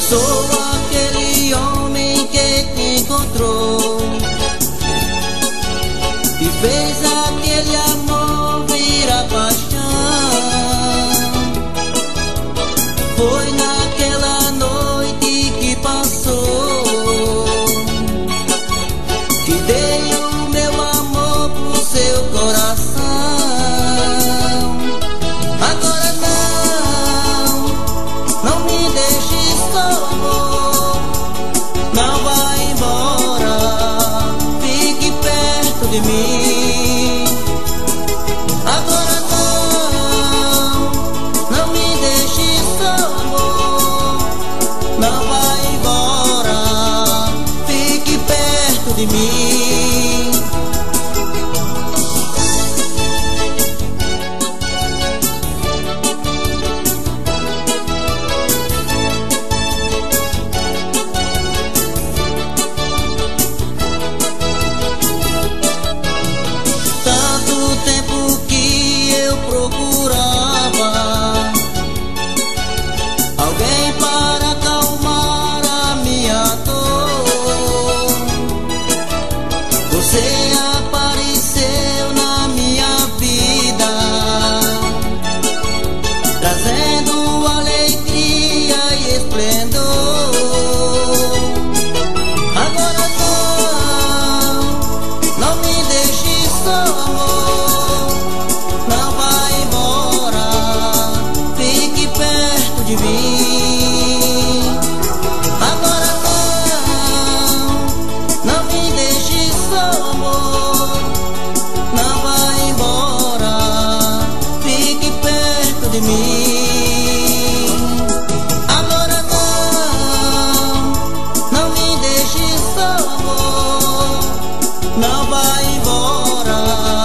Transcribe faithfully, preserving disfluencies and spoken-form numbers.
Sou aquele homem que te encontrou e fez aquele amor virar paixão. Foi naquela noite que passou que dei o meu amor pro seu coração. Agora não, não me deixes só, amor. Não vá embora, fique perto de mim. Agora não, não me deixes só, amor. Não vá embora, fique perto de mim. Tanto tempo que eu procurava alguém para acalmar a minha dor. Você apareceu na minha vida, trazendo alegria e esplendor. Agora não, não me deixe só, amor. Não vá embora, fique perto de mim. Agora não, não me deixe só, amor. Não vá embora, fique perto de mim. Agora não, não me deixe só, amor. Não vá embora,